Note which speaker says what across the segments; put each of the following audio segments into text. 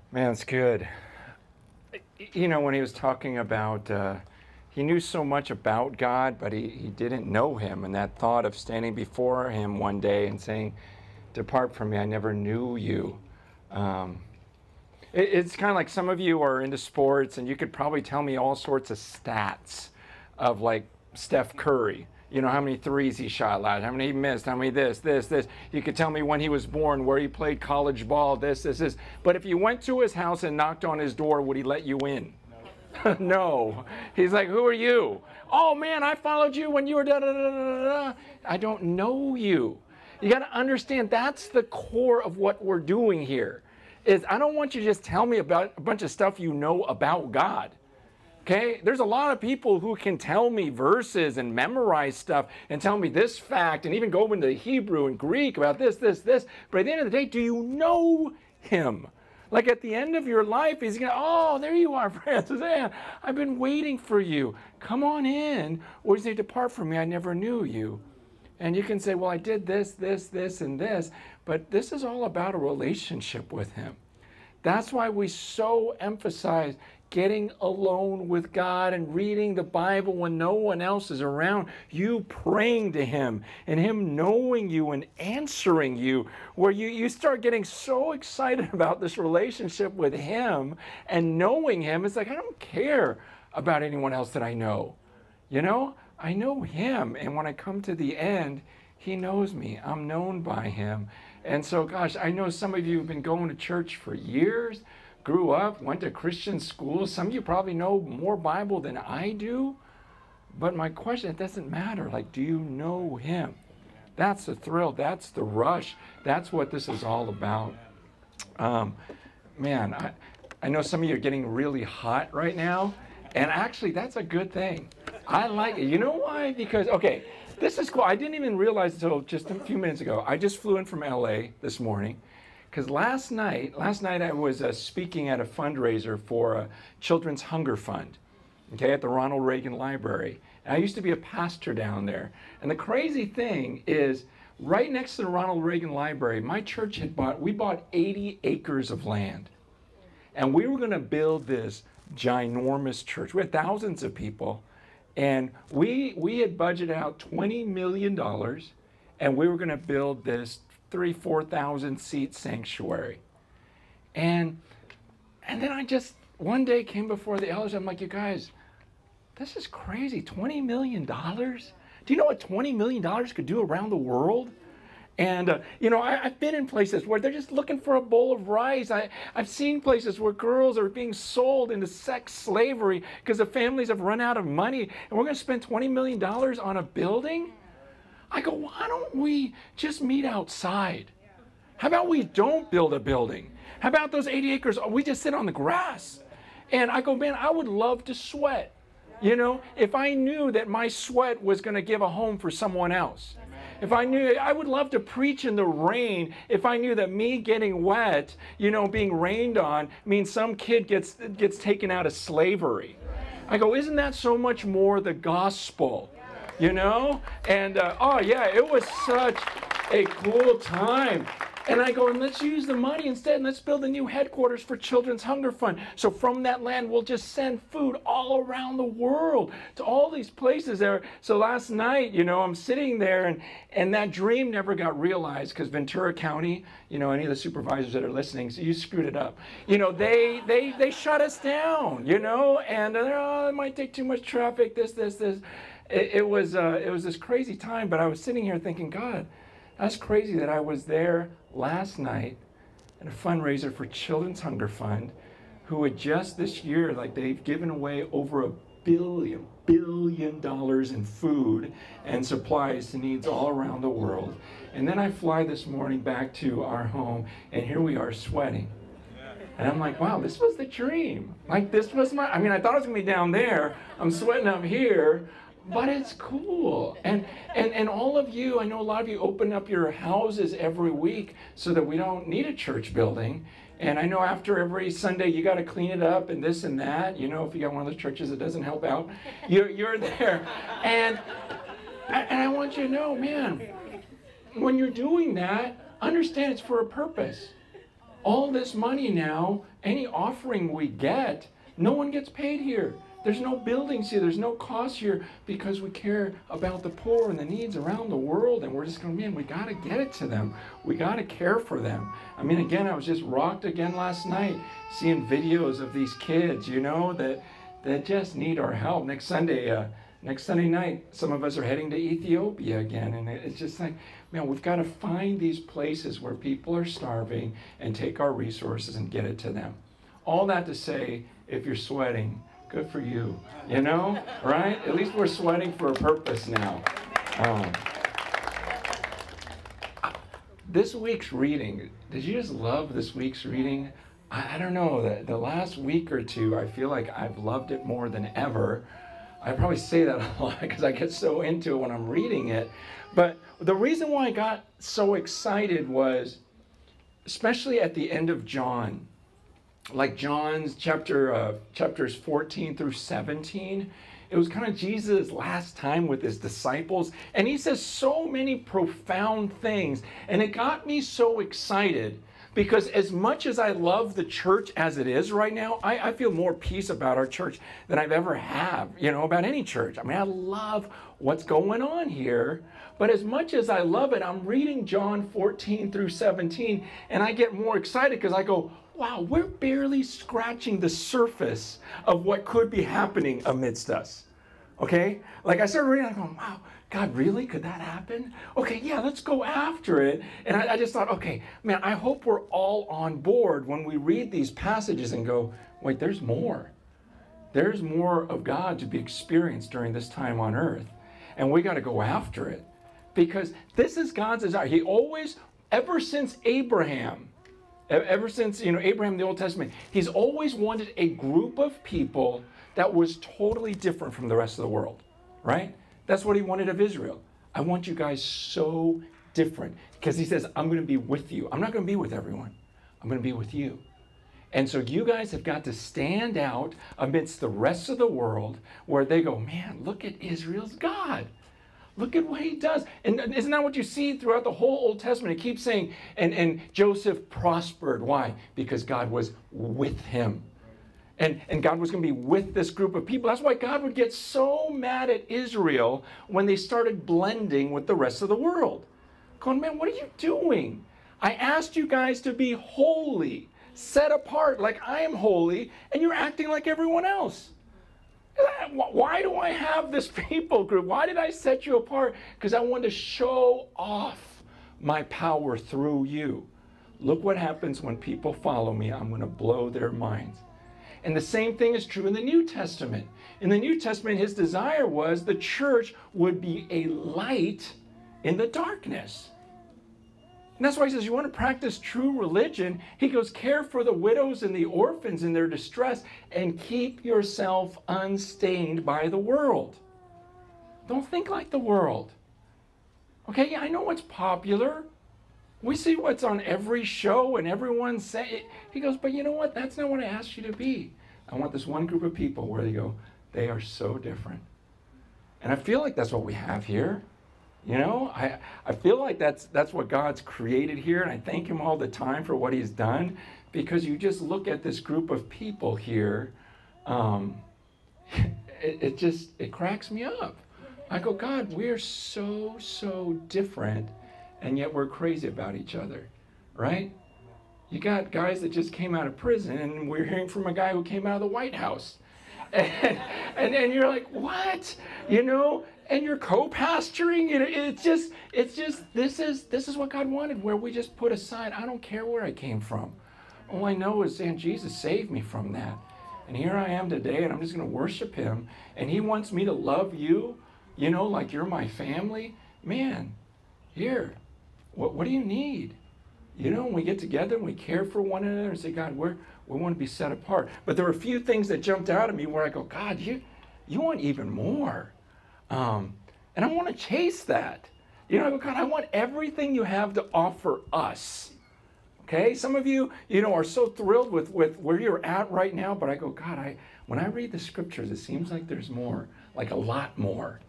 Speaker 1: Man, it's good. When he was talking about, he knew so much about God, but he didn't know him. And that thought of standing before him one day and saying, "Depart from me, I never knew you." Um, it's kind of like some of you are into sports, and you could probably tell me all sorts of stats of like Steph Curry. You know, how many threes he shot last, how many he missed, how many this. You could tell me when he was born, where he played college ball, this. But if you went to his house and knocked on his door, would he let you in? No. He's like, who are you? Oh man, I followed you when you were da da da da da. I don't know you. You got to understand that's the core of what we're doing here. Is I don't want you to just tell me about a bunch of stuff you know about God. Okay, there's a lot of people who can tell me verses and memorize stuff and tell me this fact and even go into Hebrew and Greek about this. But at the end of the day, do you know him? Like at the end of your life, he's going, oh, there you are, Francis Ann. I've been waiting for you. Come on in. Or he's going to depart from me. I never knew you. And you can say, well, I did this, and this. But this is all about a relationship with him. That's why we so emphasize getting alone with God and reading the Bible when no one else is around, you praying to him and him knowing you and answering you, where you start getting so excited about this relationship with him and knowing him. It's like, I don't care about anyone else that I know. You know, I know him. And when I come to the end, he knows me. I'm known by him. And so, gosh, I know some of you have been going to church for years, grew up, went to Christian school. Some of you probably know more Bible than I do. But my question, it doesn't matter. Like, do you know him? That's the thrill. That's the rush. That's what this is all about. Man, I know some of you are getting really hot right now. And actually, that's a good thing. I like it. You know why? Because, okay, this is cool. I didn't even realize until just a few minutes ago. I just flew in from LA this morning. Because last night I was speaking at a fundraiser for a Children's Hunger Fund, okay, at the Ronald Reagan Library. And I used to be a pastor down there. And the crazy thing is, right next to the Ronald Reagan Library, my church we bought 80 acres of land. And we were going to build this ginormous church. We had thousands of people. And we had budgeted out $20 million, and we were going to build this 4,000 seat sanctuary. And then I just one day came before the elders. I'm like, you guys, this is crazy. $20 million? Do you know what $20 million could do around the world? And, I've been in places where they're just looking for a bowl of rice. I've seen places where girls are being sold into sex slavery because the families have run out of money. And we're going to spend $20 million on a building? I go, why don't we just meet outside? How about we don't build a building? How about those 80 acres, we just sit on the grass? And I go, man, I would love to sweat. If I knew that my sweat was going to give a home for someone else. If I knew, I would love to preach in the rain if I knew that me getting wet, being rained on, means some kid gets taken out of slavery. I go, isn't that so much more the gospel? And, oh yeah, it was such a cool time. And I go, and let's use the money instead, and let's build a new headquarters for Children's Hunger Fund. So from that land, we'll just send food all around the world to all these places there. So last night, I'm sitting there, and that dream never got realized because Ventura County, any of the supervisors that are listening, so you screwed it up. They shut us down, and it might take too much traffic, this. It was this crazy time, but I was sitting here thinking, God, that's crazy that I was there last night at a fundraiser for Children's Hunger Fund, who had just this year, they've given away over $1 billion in food and supplies to needs all around the world. And then I fly this morning back to our home, and here we are sweating. And I'm like, wow, this was the dream. This was I thought I was gonna be down there. I'm sweating up here. But it's cool. And all of you, I know a lot of you open up your houses every week so that we don't need a church building. And I know after every Sunday you got to clean it up and this and that. If you got one of those churches that doesn't help out, you're there. And I want you to know, man, when you're doing that, understand it's for a purpose. All this money now, any offering we get, no one gets paid here. There's no buildings here. There's no cost here because we care about the poor and the needs around the world. And we're just going, man, we got to get it to them. We got to care for them. I mean, again, I was just rocked again last night seeing videos of these kids, you know, that just need our help. Next Sunday night, some of us are heading to Ethiopia again. And it's just like, man, we've got to find these places where people are starving and take our resources and get it to them. All that to say, if you're sweating, good for you, you know, right? At least we're sweating for a purpose now. This week's reading, did you just love this week's reading? I don't know, the last week or two, I feel like I've loved it more than ever. I probably say that a lot because I get so into it when I'm reading it. But the reason why I got so excited was, especially at the end of John, like John's chapters 14 through 17, it was kind of Jesus' last time with his disciples. And he says so many profound things. And it got me so excited because as much as I love the church as it is right now, I feel more peace about our church than I've ever had, you know, about any church. I mean, I love what's going on here. But as much as I love it, I'm reading John 14 through 17, and I get more excited because I go, wow, we're barely scratching the surface of what could be happening amidst us. Okay? Like I started reading, I go, wow, God, really? Could that happen? Okay, yeah, let's go after it. And I just thought, okay, man, I hope we're all on board when we read these passages and go, wait, there's more. There's more of God to be experienced during this time on earth. And we got to go after it. Because this is God's desire. He always, ever since Abraham, Abraham in the Old Testament, he's always wanted a group of people that was totally different from the rest of the world, right? That's what he wanted of Israel. I want you guys so different because he says, I'm going to be with you. I'm not going to be with everyone. I'm going to be with you. And so you guys have got to stand out amidst the rest of the world where they go, man, look at Israel's God. Look at what he does. And isn't that what you see throughout the whole Old Testament? It keeps saying, and Joseph prospered. Why? Because God was with him. And God was going to be with this group of people. That's why God would get so mad at Israel when they started blending with the rest of the world. Going, man, what are you doing? I asked you guys to be holy, set apart like I am holy, and you're acting like everyone else. Why do I have this people group? Why did I set you apart? Because I wanted to show off my power through you. Look what happens when people follow me. I'm going to blow their minds. And the same thing is true in the New Testament. In the New Testament, his desire was the church would be a light in the darkness. And that's why he says, you want to practice true religion? He goes, care for the widows and the orphans in their distress and keep yourself unstained by the world. Don't think like the world. Okay, yeah, I know what's popular. We see what's on every show and everyone's saying. He goes, but you know what? That's not what I asked you to be. I want this one group of people where they go, they are so different. And I feel like that's what we have here. You know, I feel like that's what God's created here, and I thank him all the time for what he's done, because you just look at this group of people here, it cracks me up. I go, God, we're so different, and yet we're crazy about each other, right? You got guys that just came out of prison, and we're hearing from a guy who came out of the White House. And you're like, what? You know? And you're co-pastoring, it's just this is what God wanted, where we just put aside, I don't care where I came from. All I know is saying, Jesus saved me from that. And here I am today, and I'm just going to worship him. And he wants me to love you, you know, like you're my family. Man, here, what do you need? You know, when we get together and we care for one another and say, God, we want to be set apart. But there were a few things that jumped out at me where I go, God, you want even more. And I want to chase that. You know, God, I want everything you have to offer us. Okay? Some of you, you know, are so thrilled with where you're at right now, but I go, God, when I read the scriptures, it seems like there's more, like a lot more.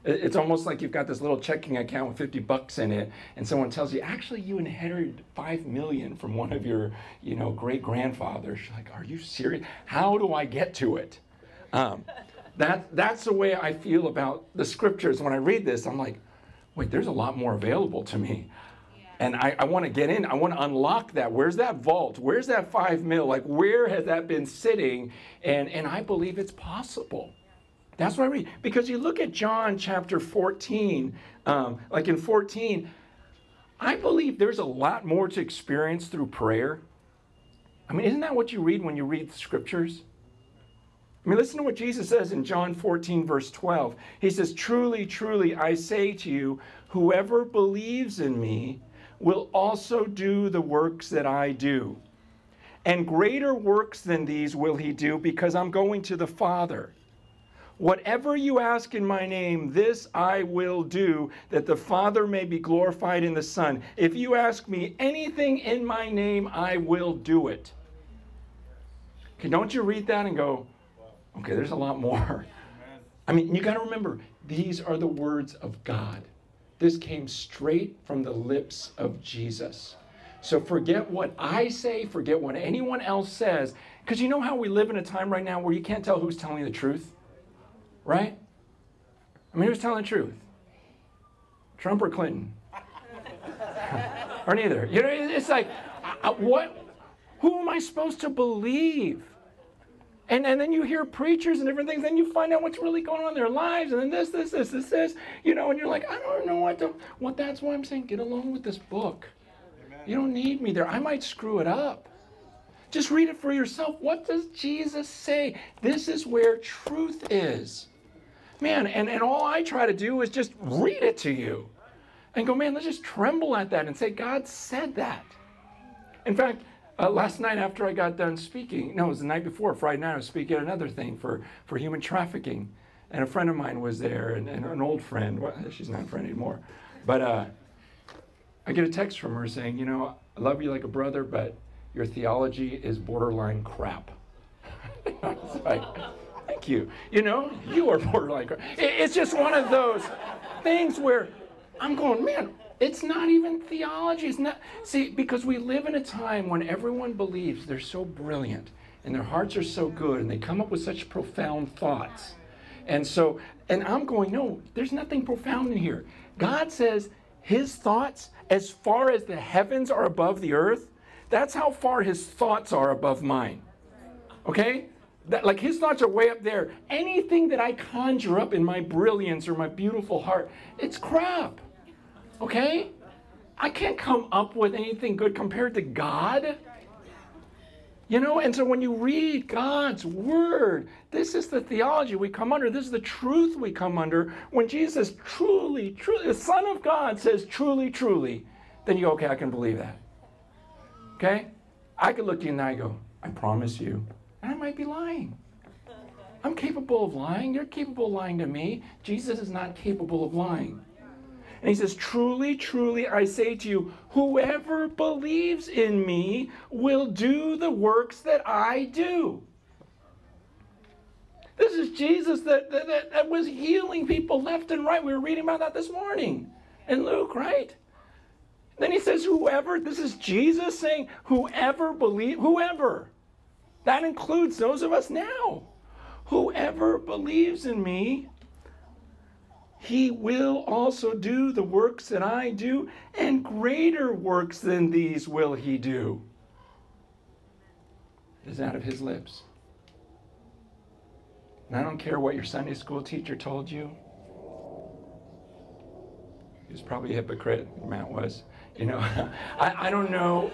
Speaker 1: It's almost like you've got this little checking account with 50 bucks in it, and someone tells you, actually, you inherited 5 million from one of your, great grandfathers. You're like, are you serious? How do I get to it? That's the way I feel about the scriptures. When I read this, I'm like, wait, there's a lot more available to me. And I want to get in. I want to unlock that. Where's that vault? Where's that 5 mil? Like, where has that been sitting? And I believe it's possible. That's what I read. Because you look at John chapter 14, like in 14, I believe there's a lot more to experience through prayer. I mean, isn't that what you read when you read the scriptures? I mean, listen to what Jesus says in John 14, verse 12. He says, truly, truly, I say to you, whoever believes in me will also do the works that I do. And greater works than these will he do, because I'm going to the Father. Whatever you ask in my name, this I will do, that the Father may be glorified in the Son. If you ask me anything in my name, I will do it. Okay, don't you read that and go, okay, there's a lot more. I mean, you got to remember, these are the words of God. This came straight from the lips of Jesus. So forget what I say, forget what anyone else says, because you know how we live in a time right now where you can't tell who's telling the truth? Right? I mean, who's telling the truth? Trump or Clinton? Or neither. You know, it's like, what? Who am I supposed to believe? And then you hear preachers and different things, then you find out what's really going on in their lives, and then this, and you're like, I don't know what that's why I'm saying, get along with this book. Amen. You don't need me there. I might screw it up. Just read it for yourself. What does Jesus say? This is where truth is. Man, and all I try to do is just read it to you and go, man, let's just tremble at that and say, God said that. In fact, last night after I got done speaking, no, it was the night before, Friday night, I was speaking at another thing for human trafficking. And a friend of mine was there, and an old friend, well, she's not a friend anymore, but I get a text from her saying, I love you like a brother, but your theology is borderline crap. I was like, thank you. You are borderline crap. It's just one of those things where I'm going, man, it's not even theology. It's not. See, because we live in a time when everyone believes they're so brilliant and their hearts are so good and they come up with such profound thoughts. And I'm going, no, there's nothing profound in here. God says his thoughts, as far as the heavens are above the earth, that's how far his thoughts are above mine. Okay? Like his thoughts are way up there. Anything that I conjure up in my brilliance or my beautiful heart, it's crap. Okay? I can't come up with anything good compared to God. And so when you read God's word, this is the theology we come under. This is the truth we come under. When Jesus truly, truly, the Son of God says truly, truly, then you go, okay, I can believe that. Okay? I could look at you and I go, I promise you. And I might be lying. I'm capable of lying. You're capable of lying to me. Jesus is not capable of lying. And he says, truly, truly, I say to you, whoever believes in me will do the works that I do. This is Jesus that was healing people left and right. We were reading about that this morning in Luke, right? Then he says, whoever, this is Jesus saying, whoever. That includes those of us now. Whoever believes in me, he will also do the works that I do, and greater works than these will he do. It is out of his lips. And I don't care what your Sunday school teacher told you. He was probably a hypocrite, Matt was. I don't know.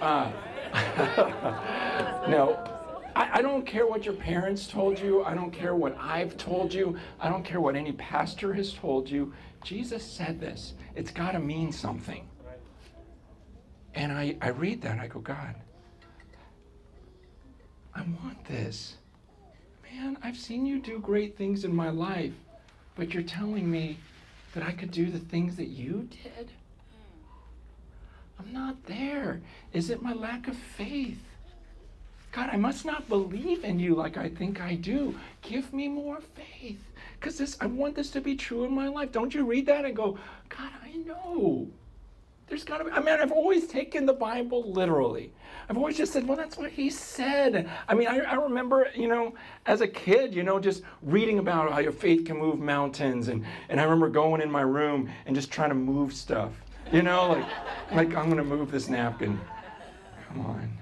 Speaker 1: No. I don't care what your parents told you. I don't care what I've told you. I don't care what any pastor has told you. Jesus said this. It's got to mean something. And I read that and I go, God, I want this. Man, I've seen you do great things in my life, but you're telling me that I could do the things that you did? I'm not there. Is it my lack of faith? God, I must not believe in you like I think I do. Give me more faith. Because I want this to be true in my life. Don't you read that and go, God, I know. There's got to be, I've always taken the Bible literally. I've always just said, well, that's what he said. I remember, as a kid, just reading about how your faith can move mountains. And I remember going in my room and just trying to move stuff. Like I'm going to move this napkin. Come on.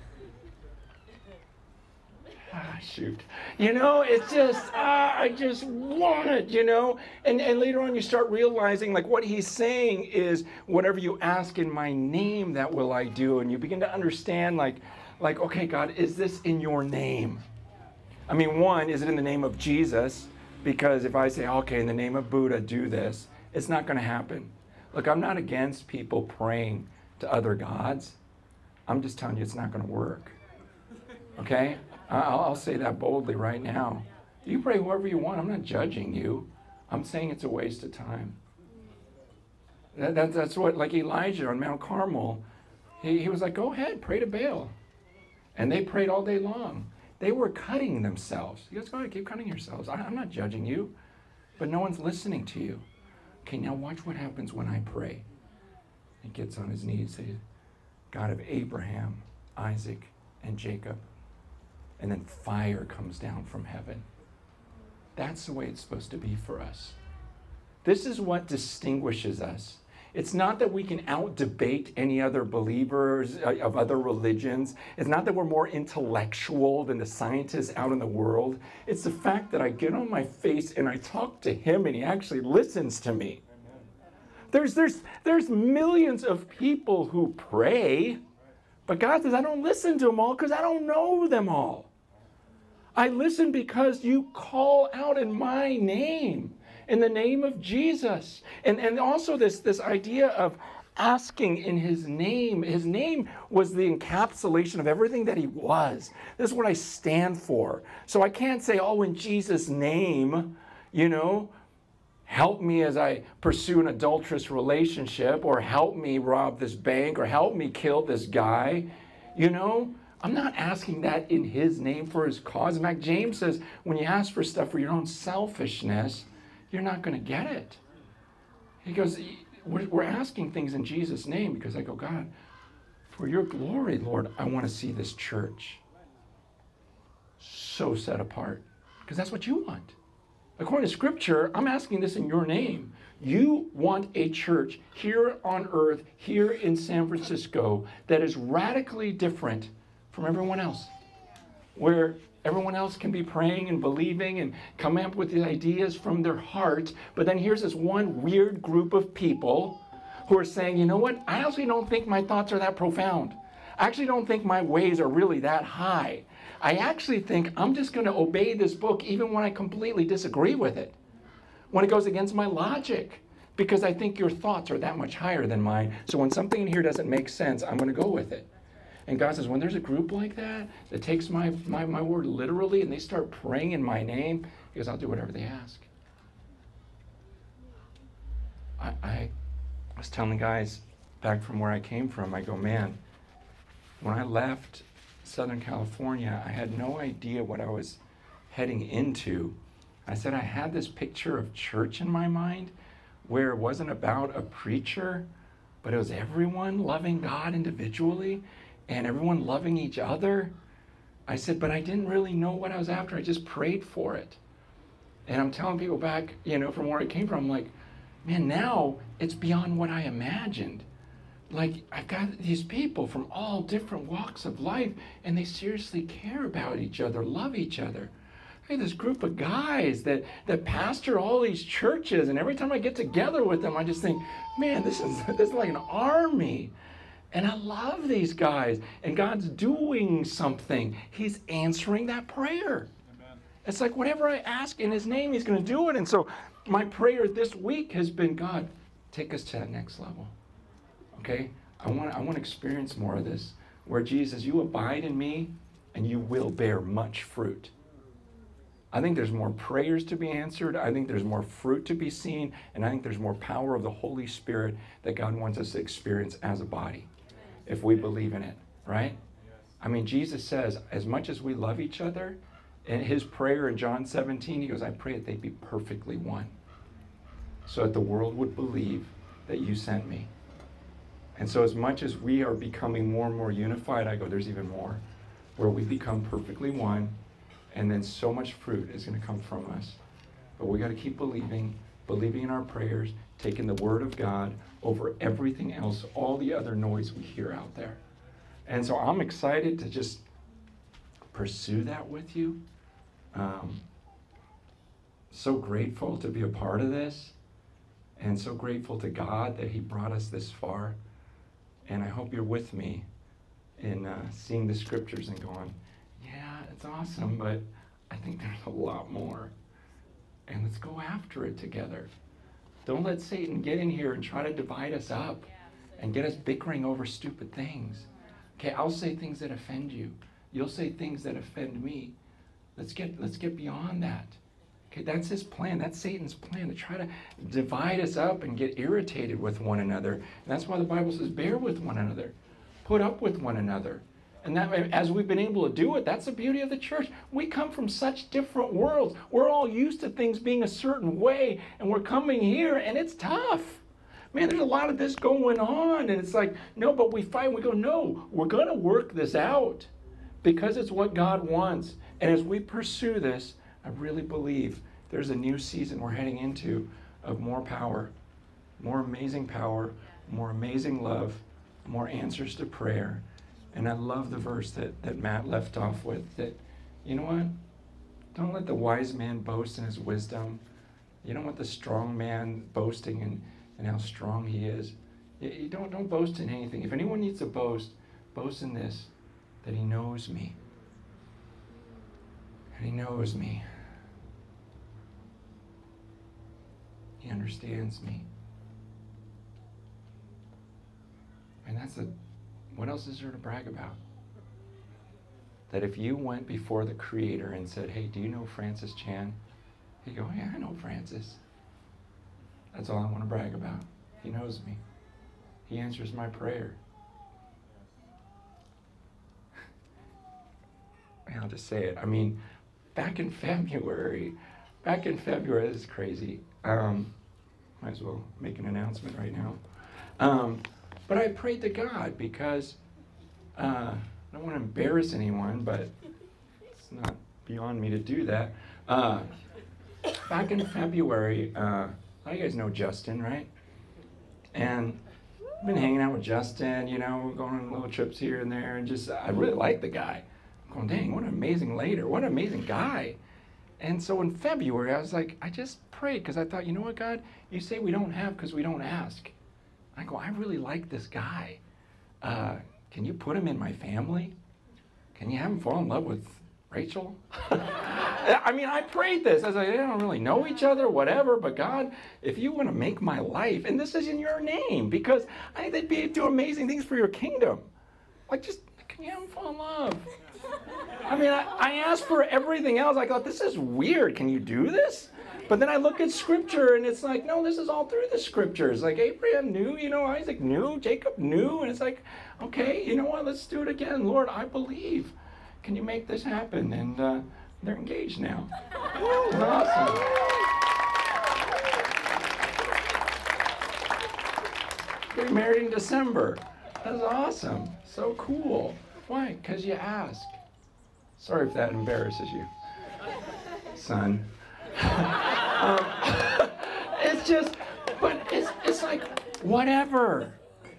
Speaker 1: Shoot. It's just, I just want it, And later on you start realizing like what he's saying is whatever you ask in my name, that will I do. And you begin to understand like, okay, God, is this in your name? One, is it in the name of Jesus? Because if I say, okay, in the name of Buddha, do this, it's not going to happen. Look, I'm not against people praying to other gods. I'm just telling you it's not going to work. Okay? I'll say that boldly right now. You pray whoever you want. I'm not judging you. I'm saying it's a waste of time. That's what, like Elijah on Mount Carmel, he was like, go ahead, pray to Baal. And they prayed all day long. They were cutting themselves. He goes, go ahead, keep cutting yourselves. I'm not judging you, but no one's listening to you. Okay, now watch what happens when I pray. He gets on his knees, says, God of Abraham, Isaac, and Jacob. And then fire comes down from heaven. That's the way it's supposed to be for us. This is what distinguishes us. It's not that we can out-debate any other believers of other religions. It's not that we're more intellectual than the scientists out in the world. It's the fact that I get on my face and I talk to him and he actually listens to me. There's millions of people who pray, but God says, I don't listen to them all because I don't know them all. I listen because you call out in my name, in the name of Jesus. And also this idea of asking in his name. His name was the encapsulation of everything that he was. This is what I stand for. So I can't say, oh, in Jesus' name, help me as I pursue an adulterous relationship, or help me rob this bank, or help me kill this guy. I'm not asking that in his name for his cause. In fact, James says, when you ask for stuff for your own selfishness, you're not going to get it. He goes, we're asking things in Jesus' name because I go, God, for your glory, Lord, I want to see this church so set apart, because that's what you want. According to Scripture, I'm asking this in your name. You want a church here on earth, here in San Francisco, that is radically different from everyone else, where everyone else can be praying and believing and coming up with the ideas from their heart. But then here's this one weird group of people who are saying, you know what? I actually don't think my thoughts are that profound. I actually don't think my ways are really that high. I actually think I'm just going to obey this book even when I completely disagree with it, when it goes against my logic, because I think your thoughts are that much higher than mine. So when something in here doesn't make sense, I'm going to go with it. And God says, when there's a group like that takes my word literally and they start praying in my name, he goes, I'll do whatever they ask. I was telling guys back from where I came from, I go, man, when I left Southern California, I had no idea what I was heading into. I said I had this picture of church in my mind where it wasn't about a preacher, but it was everyone loving God individually and everyone loving each other. I said, but I didn't really know what I was after. I just prayed for it. And I'm telling people back, from where I came from, I'm like, man, now it's beyond what I imagined. Like, I've got these people from all different walks of life, and they seriously care about each other, love each other. I have this group of guys that pastor all these churches, and every time I get together with them, I just think, man, this is like an army. And I love these guys, and God's doing something. He's answering that prayer. Amen. It's like whatever I ask in his name, he's going to do it. And so my prayer this week has been, God, take us to that next level. Okay? I want to experience more of this, where Jesus, you abide in me, and you will bear much fruit. I think there's more prayers to be answered. I think there's more fruit to be seen. And I think there's more power of the Holy Spirit that God wants us to experience as a body, if we believe in it, right? I mean, Jesus says, as much as we love each other, in his prayer in John 17, he goes, I pray that they be perfectly one, so that the world would believe that you sent me. And so as much as we are becoming more and more unified, I go, there's even more, where we become perfectly one, and then so much fruit is going to come from us. But we got to keep believing in our prayers, taking the word of God over everything else, all the other noise we hear out there. And so I'm excited to just pursue that with you. So grateful to be a part of this, and so grateful to God that he brought us this far. And I hope you're with me in seeing the scriptures and going, yeah, it's awesome, but I think there's a lot more. And let's go after it together. Don't let Satan get in here and try to divide us up and get us bickering over stupid things. Okay, I'll say things that offend you. You'll say things that offend me. Let's get beyond that. Okay, that's his plan. That's Satan's plan, to try to divide us up and get irritated with one another. And that's why the Bible says, bear with one another. Put up with one another. And that, as we've been able to do it, that's the beauty of the church. We come from such different worlds. We're all used to things being a certain way, and we're coming here, and it's tough. Man, there's a lot of this going on, and it's like, no, but we fight, we go, no, we're going to work this out because it's what God wants. And as we pursue this, I really believe there's a new season we're heading into of more power, more amazing power, more amazing love, more answers to prayer. And I love the verse that Matt left off with, that, you know what? Don't let the wise man boast in his wisdom. You don't want the strong man boasting in how strong he is. You don't boast in anything. If anyone needs to boast in this, that he knows me. And he knows me. He understands me. And what else is there to brag about? That if you went before the Creator and said, hey, do you know Francis Chan? He'd go, yeah, I know Francis. That's all I want to brag about. He knows me. He answers my prayer. I'll just say it. I mean, back in February, this is crazy. Might as well make an announcement right now. But I prayed to God because I don't want to embarrass anyone, but it's not beyond me to do that. Back in February, a lot of you guys know Justin, right? And I've been hanging out with Justin, going on little trips here and there, and I really like the guy. I'm going, dang, what an amazing leader, what an amazing guy. And so in February, I was like, I just prayed because I thought, you know what, God? You say we don't have because we don't ask. I go, I really like this guy. Can you put him in my family? Can you have him fall in love with Rachel? I mean, I prayed this. I was like, they don't really know each other, whatever, but God, if you want to make my life, and this is in your name, because I think they'd do amazing things for your kingdom. Like, just, can you have him fall in love? I mean, I asked for everything else. I thought, this is weird. Can you do this? But then I look at Scripture, and it's like, no, this is all through the Scriptures. Like, Abraham knew, Isaac knew, Jacob knew, and it's like, okay, you know what, let's do it again. Lord, I believe. Can you make this happen? And they're engaged now. It's awesome. Getting married in December. That's awesome. So cool. Why? Because you ask. Sorry if that embarrasses you, son. It's just, but it's like, whatever.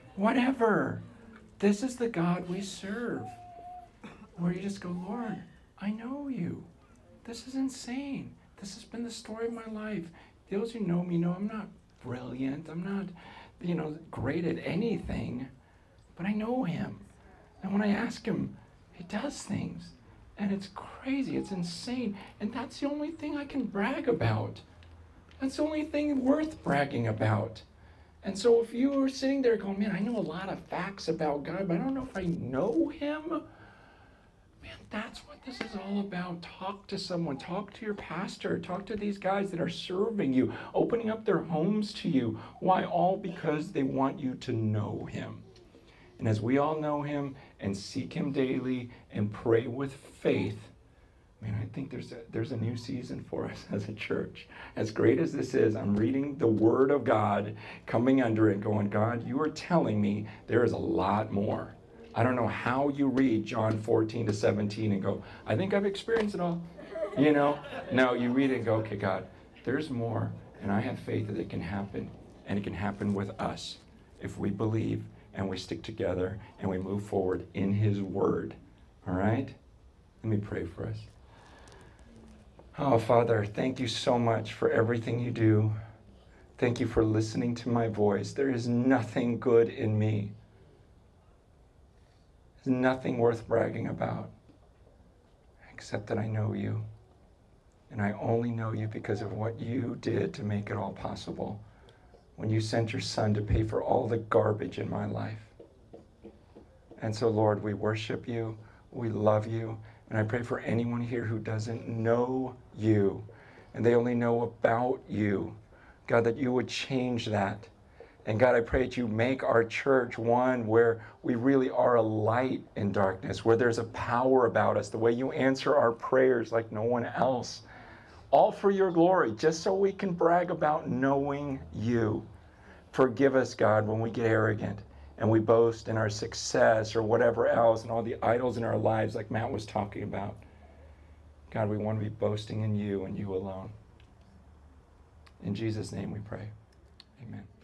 Speaker 1: This is the God we serve. Where you just go, Lord, I know you. This is insane. This has been the story of my life. Those who know me know I'm not brilliant. I'm not, great at anything. But I know him. And when I ask him, he does things. And it's crazy. It's insane. And that's the only thing I can brag about. That's the only thing worth bragging about. And so if you were sitting there going, man, I know a lot of facts about God, but I don't know if I know him. Man, that's what this is all about. Talk to someone. Talk to your pastor. Talk to these guys that are serving you, opening up their homes to you. Why? All because they want you to know him. And as we all know him and seek him daily and pray with faith, man, I think there's a new season for us as a church. As great as this is, I'm reading the Word of God, coming under it, going, God, you are telling me there is a lot more. I don't know how you read John 14 to 17 and go, I think I've experienced it all. You know? No, you read it and go, okay, God, there's more, and I have faith that it can happen, and it can happen with us if we believe and we stick together and we move forward in his Word. All right? Let me pray for us. Oh, Father, thank you so much for everything you do. Thank you for listening to my voice. There is nothing good in me. There's nothing worth bragging about, except that I know you. And I only know you because of what you did to make it all possible. When you sent your son to pay for all the garbage in my life. And so, Lord, we worship you. We love you. And I pray for anyone here who doesn't know you and they only know about you. God, that you would change that. And God, I pray that you make our church one where we really are a light in darkness, where there's a power about us, the way you answer our prayers like no one else. All for your glory, just so we can brag about knowing you. Forgive us, God, when we get arrogant and we boast in our success or whatever else and all the idols in our lives like Matt was talking about. God, we want to be boasting in you and you alone. In Jesus' name we pray. Amen.